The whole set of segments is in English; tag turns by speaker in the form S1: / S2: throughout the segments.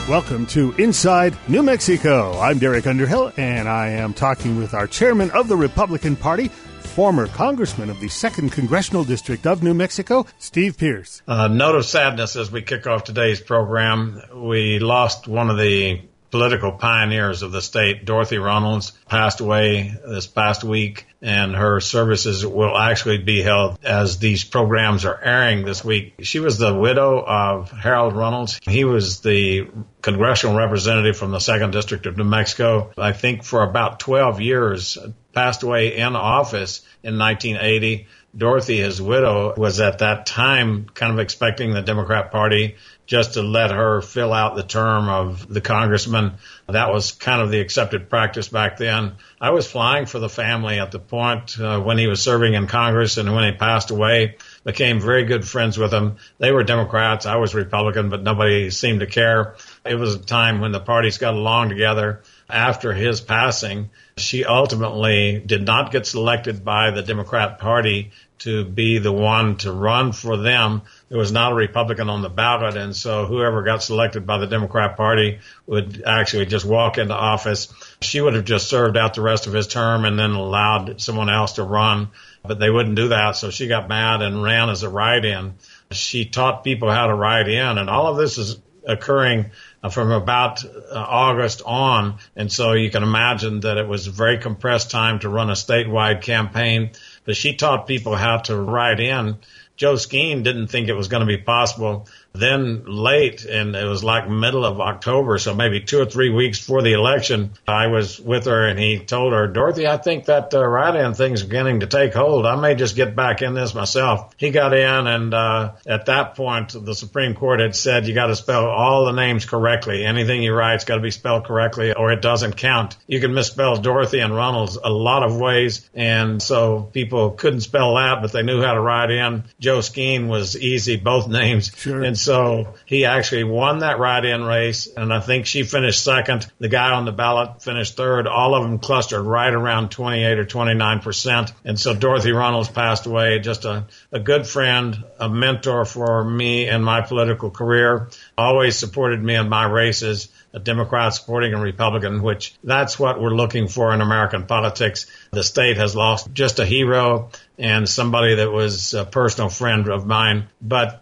S1: Welcome to Inside New Mexico. I'm Derek Underhill, and I am talking with our chairman of the Republican Party, former congressman of the 2nd Congressional District of New Mexico, Steve Pearce.
S2: Note of sadness as we kick off today's program. We lost one of the political pioneers of the state. Dorothy Runnels passed away this past week, and her services will actually be held as these programs are airing this week. She was the widow of Harold Runnels. He was the congressional representative from the 2nd District of New Mexico, I think for about 12 years, passed away in office in 1980. Dorothy, his widow, was at that time kind of expecting the Democrat Party just to let her fill out the term of the congressman. That was kind of the accepted practice back then. I was flying for the family at the point when he was serving in Congress, and when he passed away, became very good friends with him. They were Democrats. I was Republican, but nobody seemed to care. It was a time when the parties got along together. After his passing, she ultimately did not get selected by the Democrat Party to be the one to run for them. There was not a Republican on the ballot, and so whoever got selected by the Democrat Party would actually just walk into office. She would have just served out the rest of his term and then allowed someone else to run, but they wouldn't do that, so she got mad and ran as a write-in. She taught people how to write in, and all of this is occurring from about August on. And so you can imagine that it was a very compressed time to run a statewide campaign. But she taught people how to write in. Joe Skeen didn't think it was going to be possible. Then late, and it was like middle of October, so maybe 2 or 3 weeks before the election, I was with her and he told her, Dorothy, I think that write-in thing's beginning to take hold. I may just get back in this myself. He got in, and at that point, the Supreme Court had said you got to spell all the names correctly. Anything you write's got to be spelled correctly or it doesn't count. You can misspell Dorothy and Runnels a lot of ways, and so people couldn't spell that, but they knew how to write in. Joe Skeen was easy, both names.
S1: Sure.
S2: And so he actually won that write-in race, and I think she finished second. The guy on the ballot finished third. All of them clustered right around 28 or 29%. And so Dorothy Runnels passed away, just a good friend, a mentor for me and my political career, always supported me in my races, a Democrat supporting a Republican, which that's what we're looking for in American politics. The state has lost just a hero and somebody that was a personal friend of mine. But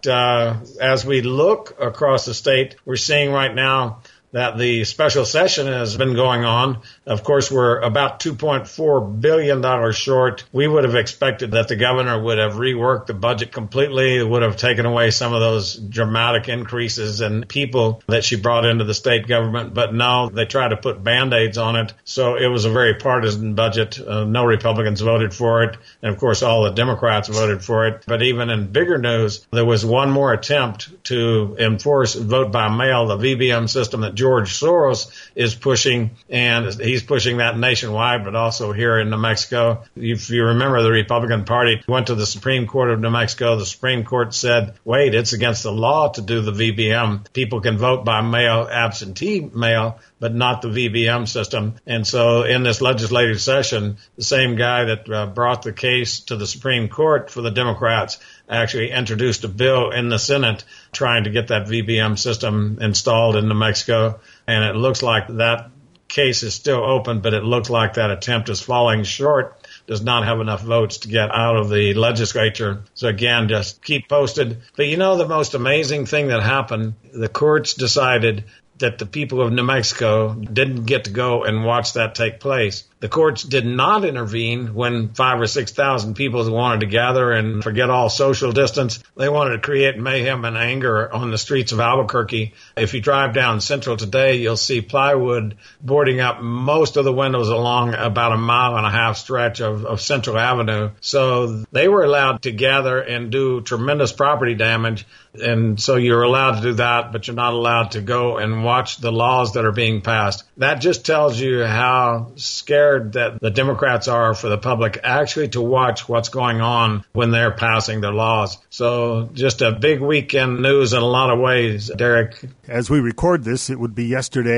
S2: as we look across the state, we're seeing right now that the special session has been going on. Of course, we're about $2.4 billion short. We would have expected that the governor would have reworked the budget completely, would have taken away some of those dramatic increases in people that she brought into the state government. But no, they tried to put Band-Aids on it. So it was a very partisan budget. No Republicans voted for it. And of course, all the Democrats voted for it. But even in bigger news, there was one more attempt to enforce vote by mail, the VBM system that George Soros is pushing, and he's pushing that nationwide, but also here in New Mexico. If you remember, the Republican Party went to the Supreme Court of New Mexico. The Supreme Court said, wait, it's against the law to do the VBM. People can vote by mail, absentee mail, but not the VBM system. And so in this legislative session, the same guy that brought the case to the Supreme Court for the Democrats actually introduced a bill in the Senate trying to get that VBM system installed in New Mexico. And it looks like that case is still open, but it looks like that attempt is falling short, does not have enough votes to get out of the legislature. So again, just keep posted. But you know, the most amazing thing that happened, the courts decided that the people of New Mexico didn't get to go and watch that take place. The courts did not intervene when 5,000 or 6,000 people wanted to gather and forget all social distance. They wanted to create mayhem and anger on the streets of Albuquerque. If you drive down Central today, you'll see plywood boarding up most of the windows along about a mile and a half stretch of Central Avenue. So they were allowed to gather and do tremendous property damage. And so you're allowed to do that, but you're not allowed to go and watch the laws that are being passed. That just tells you how scared that the Democrats are for the public actually to watch what's going on when they're passing their laws. So just a big weekend news in a lot of ways, Derek.
S1: As we record this, it would be yesterday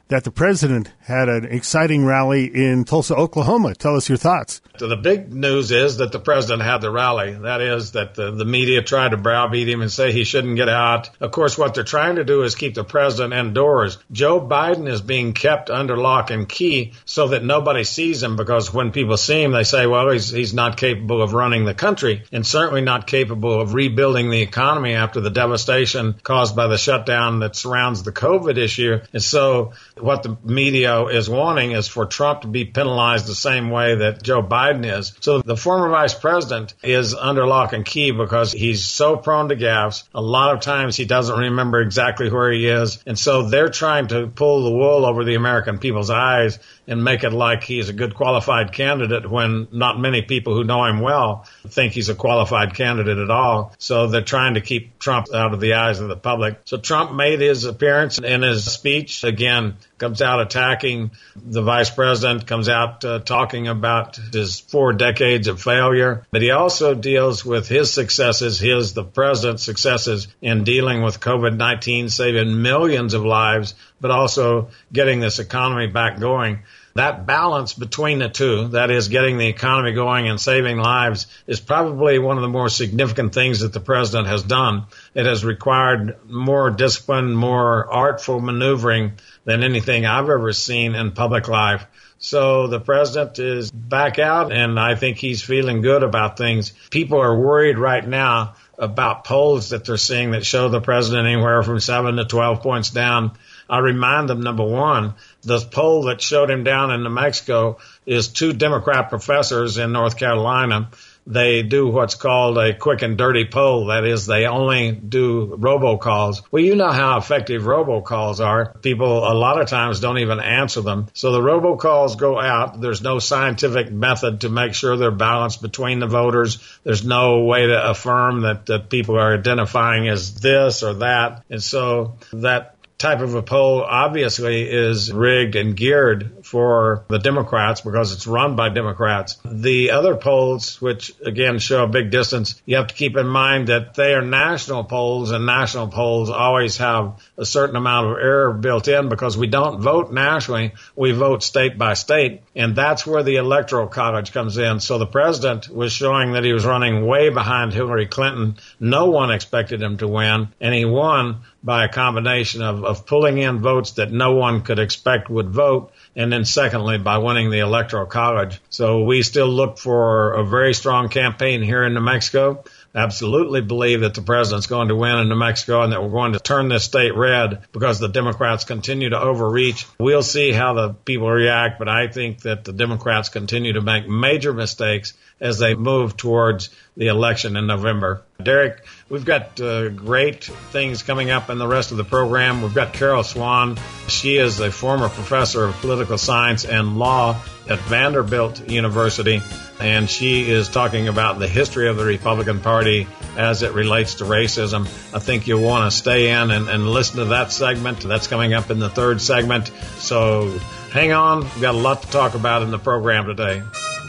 S1: that the president had an exciting rally in Tulsa, Oklahoma. Tell us your thoughts.
S2: So the big news is that the president had the rally. That is that the media tried to browbeat him and say he shouldn't get out. Of course, what they're trying to do is keep the president indoors. Joe Biden is being kept under lock and key so that nobody sees him, because when people see him, they say, well, he's not capable of running the country and certainly not capable of rebuilding the economy after the devastation caused by the shutdown that surrounds the COVID issue. And so what the media is wanting is for Trump to be penalized the same way that Joe Biden is. So the former vice president is under lock and key because he's so prone to gaffes. A lot of times he doesn't remember exactly where he is. And so they're trying to pull the wool over the American people's eyes and make it like he's a good qualified candidate when not many people who know him well think he's a qualified candidate at all. So they're trying to keep Trump out of the eyes of the public. So Trump made his appearance in his speech. Again, comes out attacking the vice president, comes out talking about his 4 decades of failure. But he also deals with his successes, the president's successes in dealing with COVID-19, saving millions of lives, but also getting this economy back going. That balance between the two, that is getting the economy going and saving lives, is probably one of the more significant things that the president has done. It has required more discipline, more artful maneuvering than anything I've ever seen in public life. So the president is back out, and I think he's feeling good about things. People are worried right now about polls that they're seeing that show the president anywhere from 7 to 12 points down. I remind them, number one, the poll that showed him down in New Mexico is 2 Democrat professors in North Carolina. They do what's called a quick and dirty poll. That is, they only do robocalls. Well, you know how effective robocalls are. People a lot of times don't even answer them. So the robocalls go out. There's no scientific method to make sure they're balanced between the voters. There's no way to affirm that people are identifying as this or that. And so that type of a poll obviously is rigged and geared for the Democrats because it's run by Democrats. The other polls, which again show a big distance, you have to keep in mind that they are national polls, and national polls always have a certain amount of error built in because we don't vote nationally, we vote state by state, and that's where the Electoral College comes in. So the president was showing that he was running way behind Hillary Clinton. No one expected him to win, and he won by a combination of pulling in votes that no one could expect would vote, and then secondly, by winning the Electoral College. So we still look for a very strong campaign here in New Mexico. Absolutely believe that the president's going to win in New Mexico and that we're going to turn this state red because the Democrats continue to overreach. We'll see how the people react, but I think that the Democrats continue to make major mistakes as they move towards the election in November. Derek, we've got great things coming up in the rest of the program. We've got Carol Swan. She is a former professor of political science and law at Vanderbilt University, and she is talking about the history of the Republican Party as it relates to racism. I think you'll want to stay in and listen to that segment. That's coming up in the 3rd segment. So hang on. We've got a lot to talk about in the program today.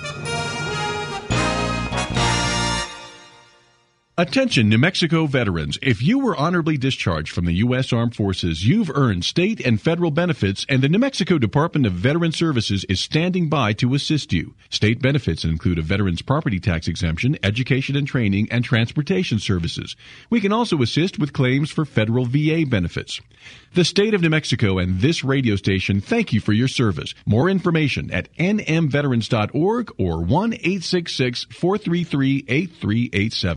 S3: Attention, New Mexico veterans. If you were honorably discharged from the U.S. Armed Forces, you've earned state and federal benefits, and the New Mexico Department of Veteran Services is standing by to assist you. State benefits include a veteran's property tax exemption, education and training, and transportation services. We can also assist with claims for federal VA benefits. The state of New Mexico and this radio station thank you for your service. More information at nmveterans.org or 1-866-433-8387.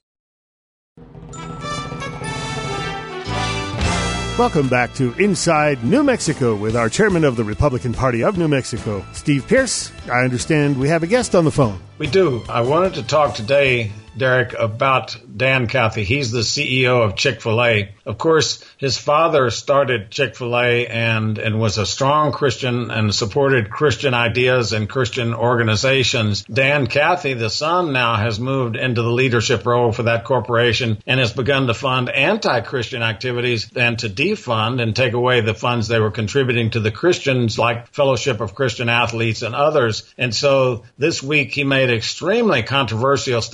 S1: Welcome back to Inside New Mexico with our chairman of the Republican Party of New Mexico, Steve Pearce. I understand we have a guest on the phone.
S2: We do. I wanted to talk today, Derek, about Dan Cathy. He's the CEO of Chick-fil-A. Of course, his father started Chick-fil-A and was a strong Christian and supported Christian ideas and Christian organizations. Dan Cathy, the son, now has moved into the leadership role for that corporation and has begun to fund anti-Christian activities and to defund and take away the funds they were contributing to the Christians, like Fellowship of Christian Athletes and others. And so this week he made extremely controversial statements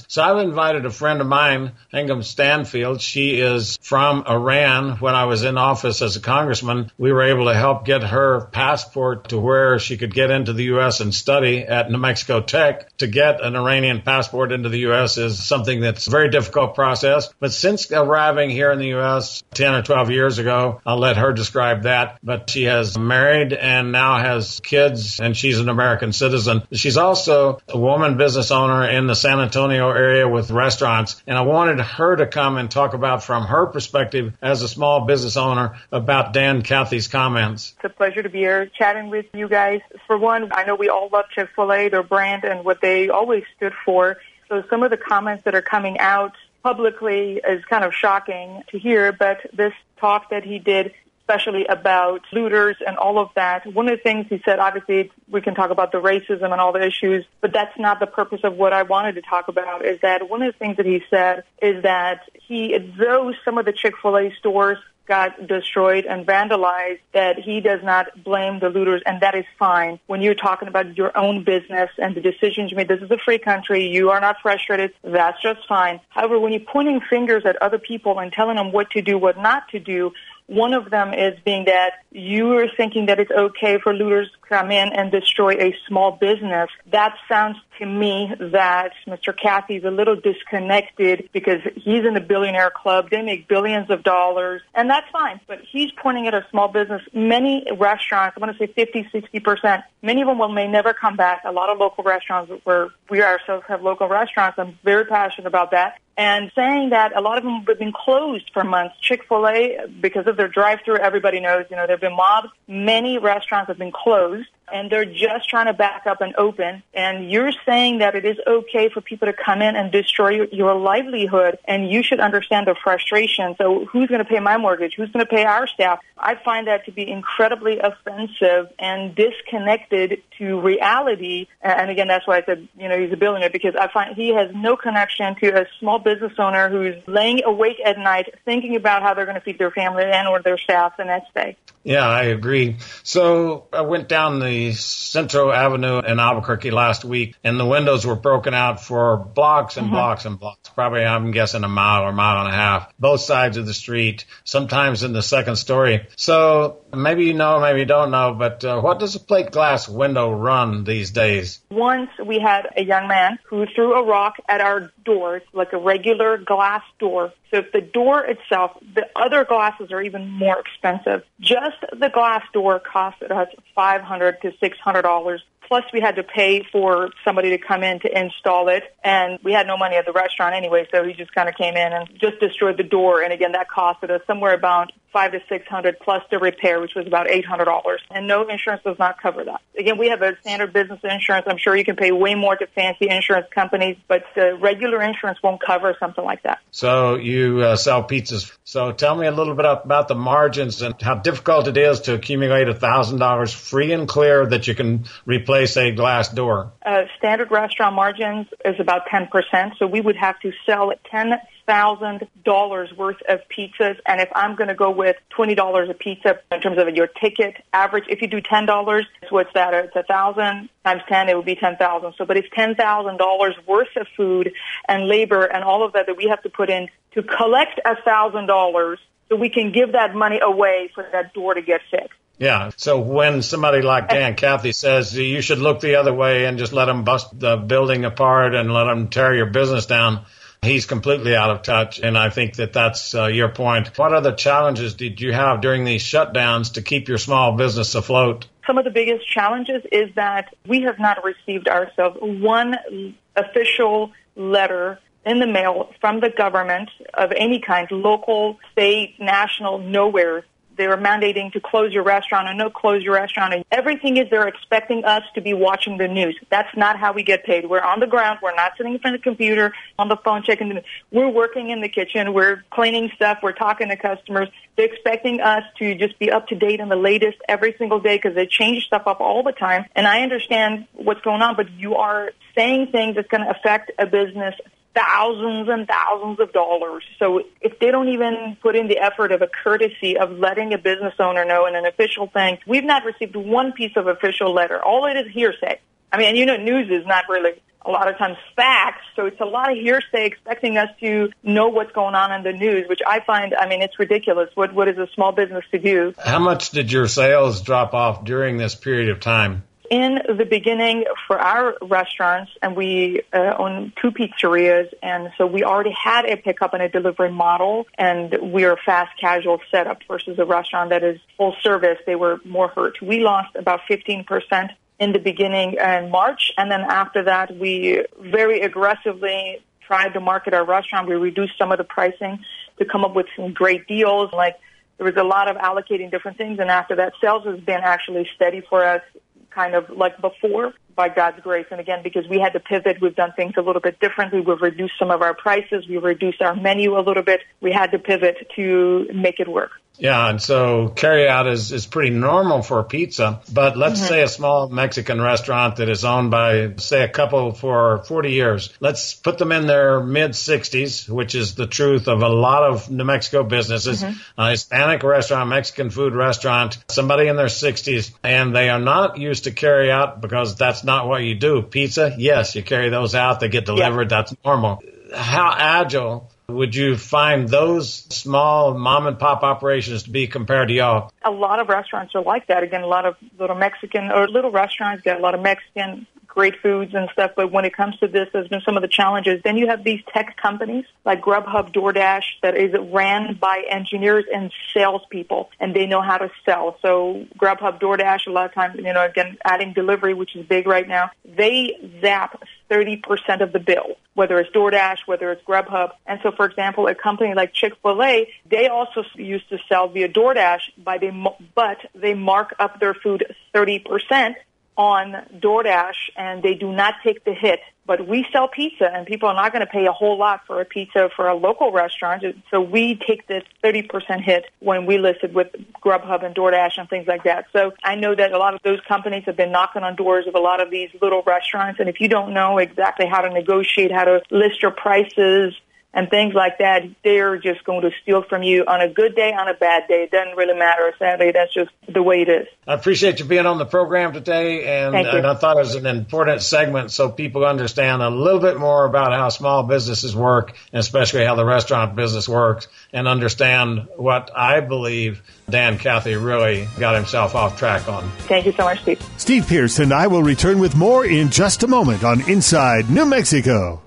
S2: So I've invited a friend of mine, Hingham Stanfield. She is from Iran. When I was in office as a congressman, we were able to help get her passport to where she could get into the U.S. and study at New Mexico Tech. To get an Iranian passport into the U.S. is something that's a very difficult process. But since arriving here in the U.S. 10 or 12 years ago, I'll let her describe that. But she has married and now has kids, and she's an American citizen. She's also a woman business owner in the San Antonio area with restaurants. And I wanted her to come and talk about, from her perspective as a small business owner, about Dan Cathy's comments.
S4: It's a pleasure to be here chatting with you guys. For one, I know we all love Chick-fil-A, their brand, and what they always stood for. So some of the comments that are coming out publicly is kind of shocking to hear, but this talk that he did, especially about looters and all of that. One of the things he said, obviously, we can talk about the racism and all the issues, but that's not the purpose of what I wanted to talk about, is that one of the things that he said is that though some of the Chick-fil-A stores got destroyed and vandalized, that he does not blame the looters, and that is fine. When you're talking about your own business and the decisions you made, this is a free country, you are not frustrated, that's just fine. However, when you're pointing fingers at other people and telling them what to do, what not to do, one of them is being that you are thinking that it's okay for looters to come in and destroy a small business. That sounds to me that Mr. Cathy is a little disconnected, because he's in the billionaire club. They make billions of dollars, and that's fine. But he's pointing at a small business. Many restaurants, I want to say 50, 60%, many of them may never come back. A lot of local restaurants, where we ourselves have local restaurants, I'm very passionate about that. And saying that a lot of them have been closed for months. Chick-fil-A, because of their drive-through, everybody knows, there have been mobs. Many restaurants have been closed, and they're just trying to back up and open. And you're saying that it is okay for people to come in and destroy your livelihood, and you should understand the frustration. So who's going to pay my mortgage? Who's going to pay our staff? I find that to be incredibly offensive and disconnected to reality. And again, that's why I said, he's a billionaire, because I find he has no connection to a small business owner who's laying awake at night thinking about how they're going to feed their family and or their staff the next day.
S2: Yeah, I agree. So I went down the Central Avenue in Albuquerque last week, and the windows were broken out for blocks and blocks and blocks. Probably, I'm guessing, a mile or mile and a half, both sides of the street, sometimes in the second story. So maybe you know, maybe you don't know, but what does a plate glass window run these days?
S4: Once we had a young man who threw a rock at our doors, like a regular glass door. So if the door itself, the other glasses are even more expensive. Just the glass door costed us $500 to $600. Plus, we had to pay for somebody to come in to install it, and we had no money at the restaurant anyway, so he just kind of came in and just destroyed the door. And again, that costed us somewhere about $500 to $600 plus the repair, which was about $800. And no insurance does not cover that. Again, we have a standard business insurance. I'm sure you can pay way more to fancy insurance companies, but the regular insurance won't cover something like that.
S2: So you sell pizzas. So tell me a little bit about the margins and how difficult it is to accumulate $1,000 free and clear that you can replace a glass door.
S4: Standard restaurant margins is about 10%. So we would have to sell $10,000 worth of pizzas. And if I'm going to go with $20 a pizza in terms of your ticket average, if you do $10, what's that? It's 1,000 times 10, it would be 10,000. So, but it's $10,000 worth of food and labor and all of that we have to put in to collect $1,000 so we can give that money away for that door to get fixed.
S2: Yeah. So when somebody like Dan Cathy says you should look the other way and just let them bust the building apart and let them tear your business down, he's completely out of touch. And I think that that's your point. What other challenges did you have during these shutdowns to keep your small business afloat?
S4: Some of the biggest challenges is that we have not received ourselves one official letter in the mail from the government of any kind, local, state, national, nowhere. They were mandating to close your restaurant or no close your restaurant. And everything is they're expecting us to be watching the news. That's not how we get paid. We're on the ground. We're not sitting in front of the computer on the phone checking the news. We're working in the kitchen. We're cleaning stuff. We're talking to customers. They're expecting us to just be up to date on the latest every single day because they change stuff up all the time. And I understand what's going on, but you are saying things that's going to affect a business thousands and thousands of dollars. So if they don't even put in the effort of a courtesy of letting a business owner know in an official thing, we've not received one piece of official letter. All it is hearsay. I mean, news is not really a lot of times facts, so it's a lot of hearsay expecting us to know what's going on in the news, which I find, it's ridiculous. What is a small business to do?
S2: How much did your sales drop off during this period of time?
S4: In the beginning, for our restaurants, and we own 2 pizzerias, and so we already had a pickup and a delivery model, and we are fast casual setup versus a restaurant that is full service. They were more hurt. We lost about 15% in the beginning in March, and then after that, we very aggressively tried to market our restaurant. We reduced some of the pricing to come up with some great deals. Like, there was a lot of allocating different things, and after that, sales has been actually steady for us, kind of like before, by God's grace. And again, because we had to pivot, we've done things a little bit differently. We've reduced some of our prices. We reduced our menu a little bit. We had to pivot to make it work.
S2: Yeah, and so carryout is pretty normal for pizza. But let's say a small Mexican restaurant that is owned by, say, a couple for 40 years. Let's put them in their mid-60s, which is the truth of a lot of New Mexico businesses. A Hispanic restaurant, Mexican food restaurant, somebody in their 60s, and they are not used to carryout because that's not what you do. Pizza, yes, you carry those out. They get delivered. That's normal. How agile would you find those small mom-and-pop operations to be compared to y'all?
S4: A lot of restaurants are like that. Again, a lot of little Mexican or little restaurants got a lot of Mexican great foods and stuff. But when it comes to this, there's been some of the challenges. Then you have these tech companies like Grubhub, DoorDash, that is ran by engineers and salespeople, and they know how to sell. So Grubhub, DoorDash, a lot of times, again, adding delivery, which is big right now, they zap 30% of the bill, whether it's DoorDash, whether it's Grubhub. And so, for example, a company like Chick-fil-A, they also used to sell via DoorDash, but they mark up their food 30% on DoorDash, and they do not take the hit. But we sell pizza, and people are not going to pay a whole lot for a pizza for a local restaurant. So we take this 30% hit when we listed with Grubhub and DoorDash and things like that. So I know that a lot of those companies have been knocking on doors of a lot of these little restaurants. And if you don't know exactly how to negotiate, how to list your prices and things like that, they're just going to steal from you on a good day, on a bad day. It doesn't really matter. Sadly, that's just the way it is.
S2: I appreciate you being on the program today, and I thought it was an important segment so people understand a little bit more about how small businesses work, and especially how the restaurant business works, and understand what I believe Dan Cathy really got himself off track on.
S4: Thank you so much, Steve.
S1: Steve Pierce and I will return with more in just a moment on Inside New Mexico.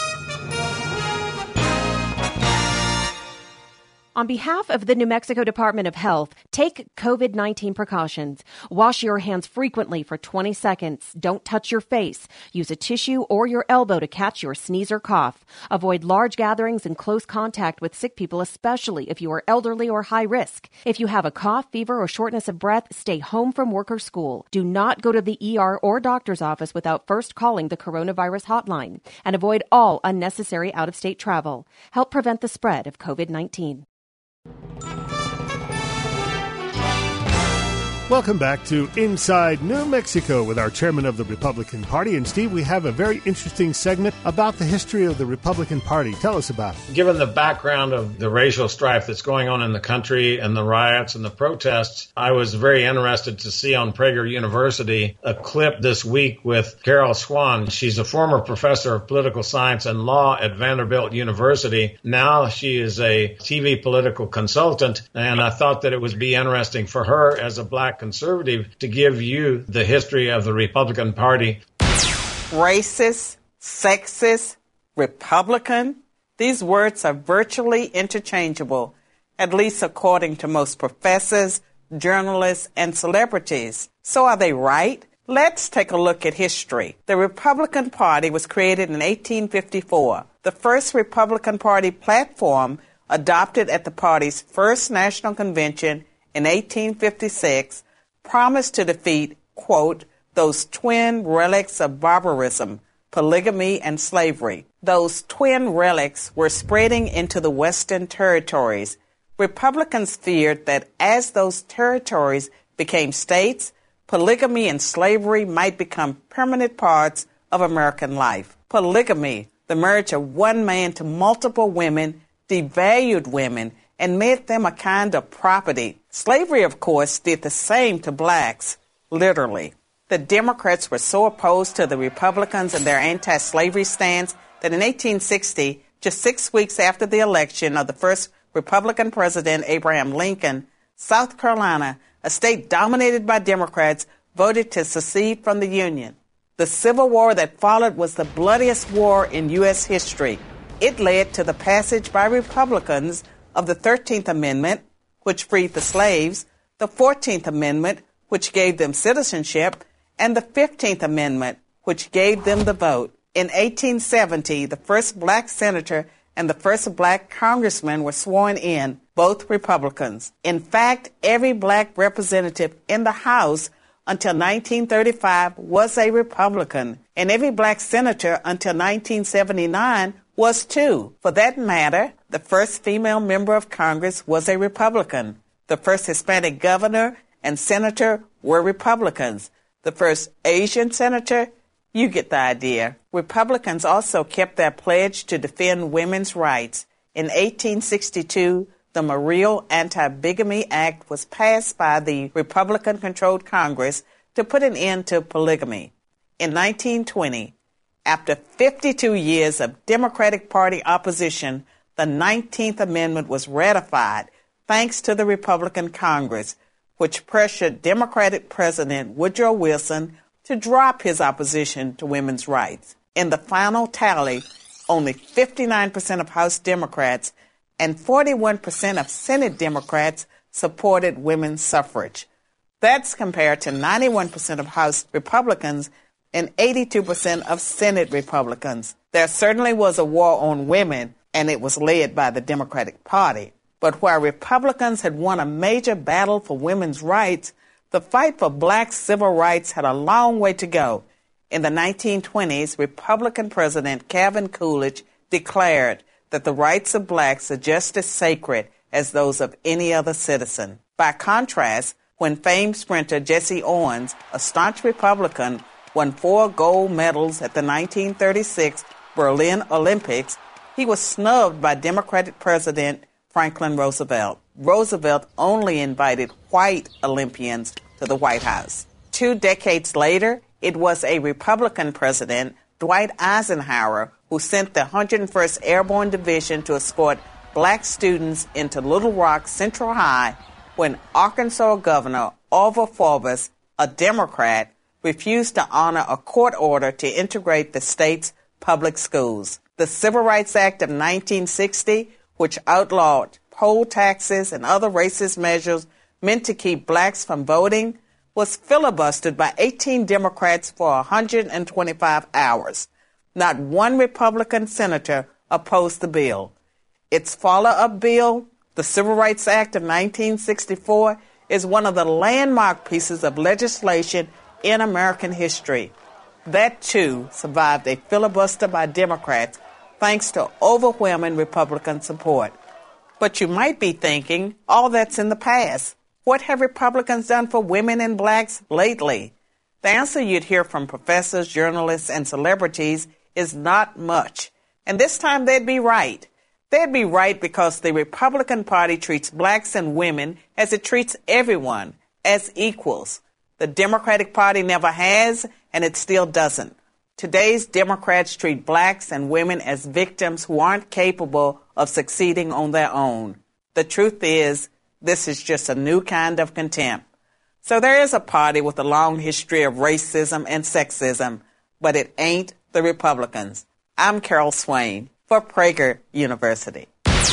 S5: On behalf of the New Mexico Department of Health, take COVID-19 precautions. Wash your hands frequently for 20 seconds. Don't touch your face. Use a tissue or your elbow to catch your sneeze or cough. Avoid large gatherings and close contact with sick people, especially if you are elderly or high risk. If you have a cough, fever, or shortness of breath, stay home from work or school. Do not go to the ER or doctor's office without first calling the coronavirus hotline. And avoid all unnecessary out-of-state travel. Help prevent the spread of COVID-19.
S1: Welcome back to Inside New Mexico with our chairman of the Republican Party. And Steve, we have a very interesting segment about the history of the Republican Party. Tell us about it.
S2: Given the background of the racial strife that's going on in the country and the riots and the protests, I was very interested to see on Prager University a clip this week with Carol Swan. She's a former professor of political science and law at Vanderbilt University. Now she is a TV political consultant, and I thought that it would be interesting for her as a black conservative to give you the history of the Republican Party.
S6: Racist, sexist, Republican, these words are virtually interchangeable, at least according to most professors, journalists, and celebrities. So are they right? Let's take a look at history. The Republican Party was created in 1854. The first Republican Party platform, adopted at the party's first national convention in 1856, promised to defeat, quote, those twin relics of barbarism, polygamy and slavery. Those twin relics were spreading into the Western territories. Republicans feared that as those territories became states, polygamy and slavery might become permanent parts of American life. Polygamy, the marriage of one man to multiple women, devalued women and made them a kind of property. Slavery, of course, did the same to blacks, literally. The Democrats were so opposed to the Republicans and their anti-slavery stance that in 1860, just 6 weeks after the election of the first Republican president, Abraham Lincoln, South Carolina, a state dominated by Democrats, voted to secede from the Union. The Civil War that followed was the bloodiest war in U.S. history. It led to the passage by Republicans of the 13th Amendment, which freed the slaves, the 14th Amendment, which gave them citizenship, and the 15th Amendment, which gave them the vote. In 1870, the first black senator and the first black congressman were sworn in, both Republicans. In fact, every black representative in the House until 1935 was a Republican, and every black senator until 1979 was too. For that matter, the first female member of Congress was a Republican. The first Hispanic governor and senator were Republicans. The first Asian senator, you get the idea. Republicans also kept their pledge to defend women's rights. In 1862, the Morrill Anti-Bigamy Act was passed by the Republican-controlled Congress to put an end to polygamy. In 1920, after 52 years of Democratic Party opposition, the 19th Amendment was ratified thanks to the Republican Congress, which pressured Democratic President Woodrow Wilson to drop his opposition to women's rights. In the final tally, only 59% of House Democrats and 41% of Senate Democrats supported women's suffrage. That's compared to 91% of House Republicans and 82% of Senate Republicans. There certainly was a war on women, and it was led by the Democratic Party. But where Republicans had won a major battle for women's rights, the fight for black civil rights had a long way to go. In the 1920s, Republican President Calvin Coolidge declared that the rights of blacks are just as sacred as those of any other citizen. By contrast, when famed sprinter Jesse Owens, a staunch Republican, won 4 gold medals at the 1936 Berlin Olympics, he was snubbed by Democratic President Franklin Roosevelt. Roosevelt only invited white Olympians to the White House. 2 decades later, it was a Republican president, Dwight Eisenhower, who sent the 101st Airborne Division to escort black students into Little Rock Central High when Arkansas Governor Orville Forbes, a Democrat, refused to honor a court order to integrate the state's public schools. The Civil Rights Act of 1960, which outlawed poll taxes and other racist measures meant to keep blacks from voting, was filibustered by 18 Democrats for 125 hours. Not one Republican senator opposed the bill. Its follow-up bill, the Civil Rights Act of 1964, is one of the landmark pieces of legislation in American history. That, too, survived a filibuster by Democrats thanks to overwhelming Republican support. But you might be thinking, all that's in the past. What have Republicans done for women and blacks lately? The answer you'd hear from professors, journalists, and celebrities is not much. And this time they'd be right. They'd be right because the Republican Party treats blacks and women as it treats everyone, as equals. The Democratic Party never has, and it still doesn't. Today's Democrats treat blacks and women as victims who aren't capable of succeeding on their own. The truth is, this is just a new kind of contempt. So there is a party with a long history of racism and sexism, but it ain't the Republicans. I'm Carol Swain for Prager University.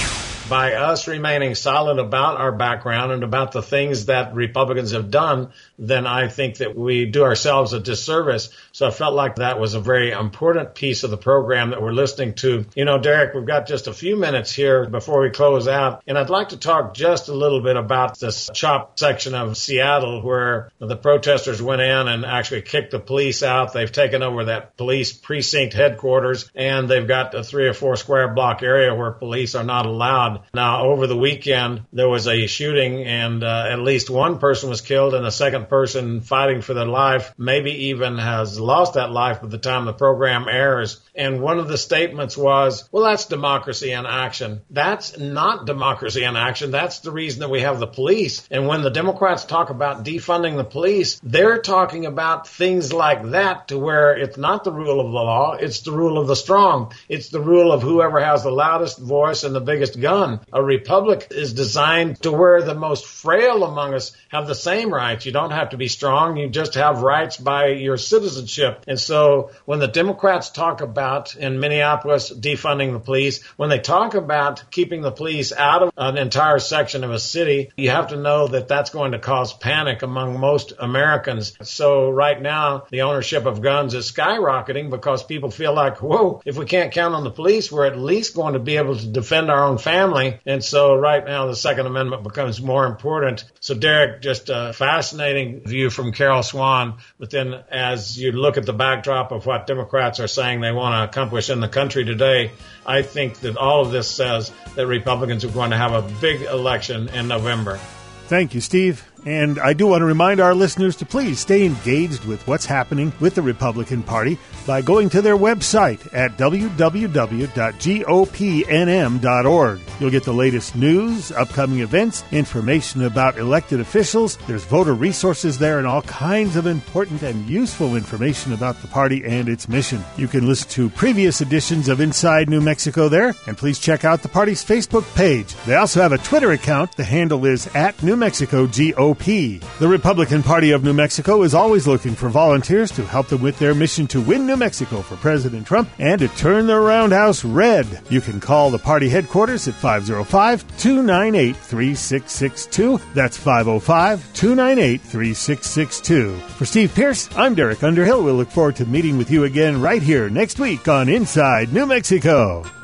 S2: By us remaining solid about our background and about the things that Republicans have done, then I think that we do ourselves a disservice. So I felt like that was a very important piece of the program that we're listening to. You know, Derek, we've got just a few minutes here before we close out, and I'd like to talk just a little bit about this CHOP section of Seattle where the protesters went in and actually kicked the police out. They've taken over that police precinct headquarters, and they've got a 3 or 4 square block area where police are not allowed. crowd. Now, over the weekend, there was a shooting and at least one person was killed and a second person fighting for their life, maybe even has lost that life by the time the program airs. And one of the statements was, well, that's democracy in action. That's not democracy in action. That's the reason that we have the police. And when the Democrats talk about defunding the police, they're talking about things like that, to where it's not the rule of the law, it's the rule of the strong. It's the rule of whoever has the loudest voice and the biggest gun. A republic is designed to where the most frail among us have the same rights. You don't have to be strong. You just have rights by your citizenship. And so when the Democrats talk about in Minneapolis defunding the police, when they talk about keeping the police out of an entire section of a city, you have to know that that's going to cause panic among most Americans. So right now, the ownership of guns is skyrocketing because people feel like, whoa, if we can't count on the police, we're at least going to be able to defend our own family. And so right now, the Second Amendment becomes more important. So Derek, just a fascinating view from Carol Swan. But then as you look at the backdrop of what Democrats are saying they want to accomplish in the country today, I think that all of this says that Republicans are going to have a big election in November.
S1: Thank you, Steve. And I do want to remind our listeners to please stay engaged with what's happening with the Republican Party by going to their website at www.gopnm.org. You'll get the latest news, upcoming events, information about elected officials. There's voter resources there and all kinds of important and useful information about the party and its mission. You can listen to previous editions of Inside New Mexico there, and please check out the party's Facebook page. They also have a Twitter account. The handle is @NewMexicoGOP. The Republican Party of New Mexico is always looking for volunteers to help them with their mission to win New Mexico for President Trump and to turn the roundhouse red. You can call the party headquarters at 505-298-3662. That's 505-298-3662. For Steve Pierce, I'm Derek Underhill. We'll look forward to meeting with you again right here next week on Inside New Mexico.